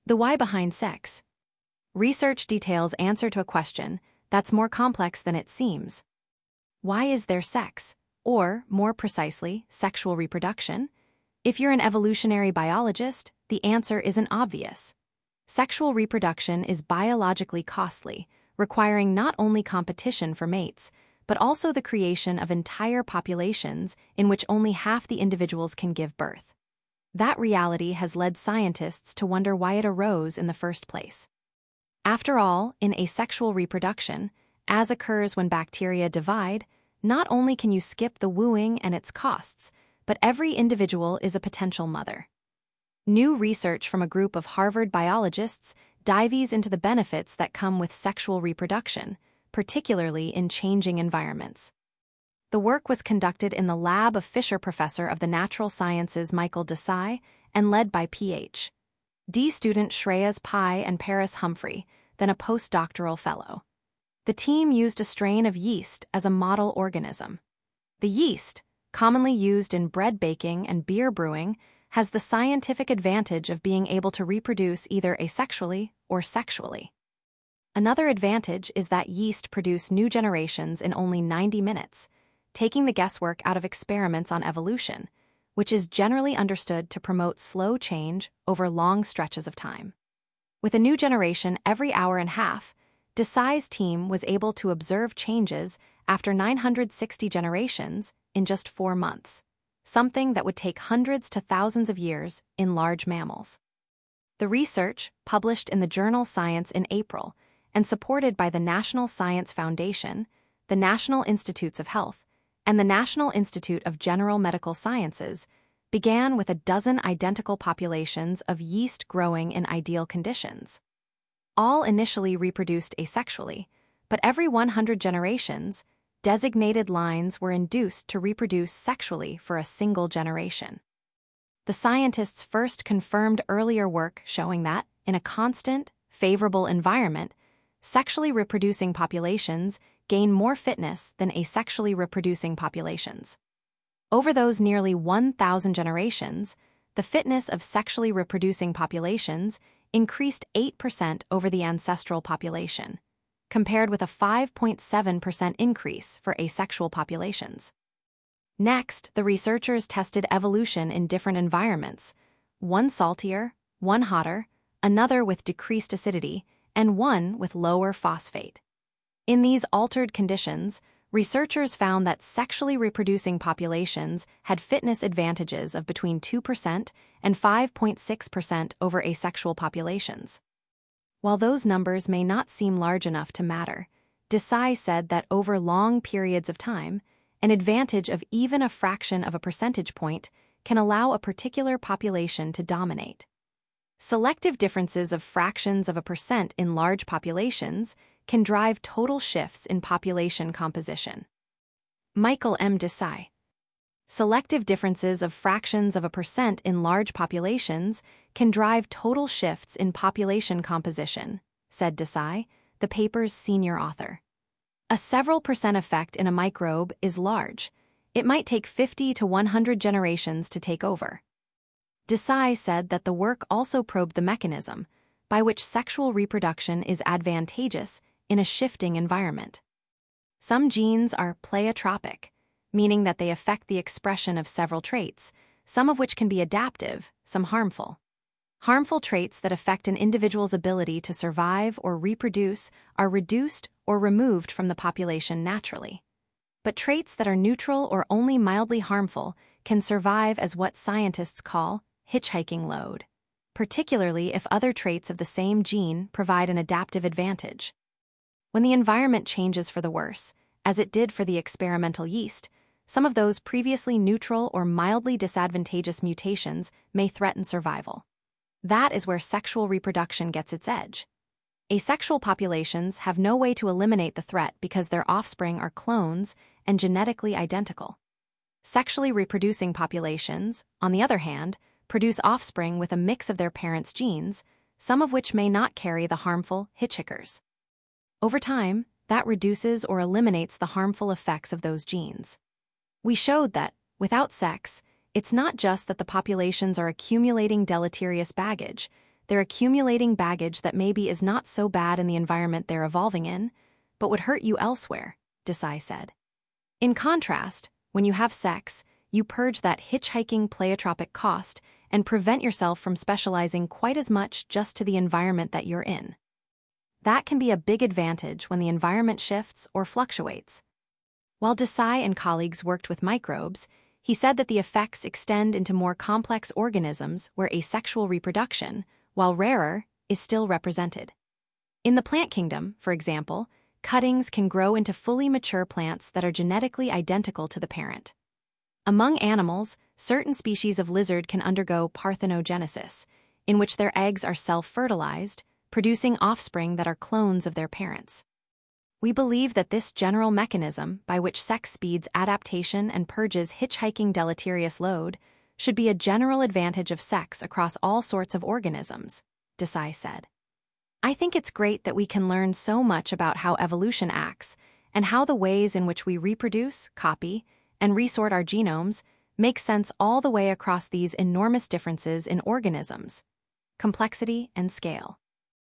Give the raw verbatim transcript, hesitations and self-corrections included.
The why behind sex. Research details answer to a question that's more complex than it seems. Why is there sex? Or, more precisely, sexual reproduction? If you're an evolutionary biologist, the answer isn't obvious. Sexual reproduction is biologically costly, requiring not only competition for mates, but also the creation of entire populations in which only half the individuals can give birth. That reality has led scientists to wonder why it arose in the first place. After all, in asexual reproduction, as occurs when bacteria divide, not only can you skip the wooing and its costs, but every individual is a potential mother. New research from a group of Harvard biologists dives into the benefits that come with sexual reproduction, particularly in changing environments. The work was conducted in the lab of Fisher Professor of the Natural Sciences Michael Desai and led by PhD student Shreyas Pai and Paris Humphrey, then a postdoctoral fellow. The team used a strain of yeast as a model organism. The yeast, commonly used in bread baking and beer brewing, has the scientific advantage of being able to reproduce either asexually or sexually. Another advantage is that yeast produce new generations in only ninety minutes, taking the guesswork out of experiments on evolution, which is generally understood to promote slow change over long stretches of time. With a new generation every hour and a half, Desai's team was able to observe changes after nine hundred sixty generations in just four months, something that would take hundreds to thousands of years in large mammals. The research, published in the journal Science in April and supported by the National Science Foundation, the National Institutes of Health, and the National Institute of General Medical Sciences, began with a dozen identical populations of yeast growing in ideal conditions. All initially reproduced asexually, but every one hundred generations, designated lines were induced to reproduce sexually for a single generation. The scientists first confirmed earlier work showing that, in a constant, favorable environment, sexually reproducing populations gain more fitness than asexually reproducing populations. Over those nearly one thousand generations, the fitness of sexually reproducing populations increased eight percent over the ancestral population, compared with a five point seven percent increase for asexual populations. Next, the researchers tested evolution in different environments, one saltier, one hotter, another with decreased acidity, and one with lower phosphate. In these altered conditions, researchers found that sexually reproducing populations had fitness advantages of between two percent and five point six percent over asexual populations. While those numbers may not seem large enough to matter, Desai said that over long periods of time, an advantage of even a fraction of a percentage point can allow a particular population to dominate. Selective differences of fractions of a percent in large populations can drive total shifts in population composition. Michael M. Desai. Selective differences of fractions of a percent in large populations can drive total shifts in population composition, said Desai, the paper's senior author. A several percent effect in a microbe is large. It might take fifty to one hundred generations to take over. Desai said that the work also probed the mechanism by which sexual reproduction is advantageous in a shifting environment. Some genes are pleiotropic, meaning that they affect the expression of several traits, some of which can be adaptive, some harmful. Harmful traits that affect an individual's ability to survive or reproduce are reduced or removed from the population naturally. But traits that are neutral or only mildly harmful can survive as what scientists call hitchhiking load, particularly if other traits of the same gene provide an adaptive advantage. When the environment changes for the worse, as it did for the experimental yeast, some of those previously neutral or mildly disadvantageous mutations may threaten survival. That is where sexual reproduction gets its edge. Asexual populations have no way to eliminate the threat because their offspring are clones and genetically identical. Sexually reproducing populations, on the other hand, produce offspring with a mix of their parents' genes, some of which may not carry the harmful hitchhikers. Over time, that reduces or eliminates the harmful effects of those genes. We showed that, without sex, it's not just that the populations are accumulating deleterious baggage, they're accumulating baggage that maybe is not so bad in the environment they're evolving in, but would hurt you elsewhere, Desai said. In contrast, when you have sex, you purge that hitchhiking pleiotropic cost and prevent yourself from specializing quite as much just to the environment that you're in. That can be a big advantage when the environment shifts or fluctuates. While Desai and colleagues worked with microbes, he said that the effects extend into more complex organisms where asexual reproduction, while rarer, is still represented. In the plant kingdom, for example, cuttings can grow into fully mature plants that are genetically identical to the parent. Among animals, certain species of lizard can undergo parthenogenesis, in which their eggs are self-fertilized, producing offspring that are clones of their parents. We believe that this general mechanism by which sex speeds adaptation and purges hitchhiking deleterious load should be a general advantage of sex across all sorts of organisms, Desai said. I think it's great that we can learn so much about how evolution acts and how the ways in which we reproduce, copy, and resort our genomes make sense all the way across these enormous differences in organisms, complexity, and scale.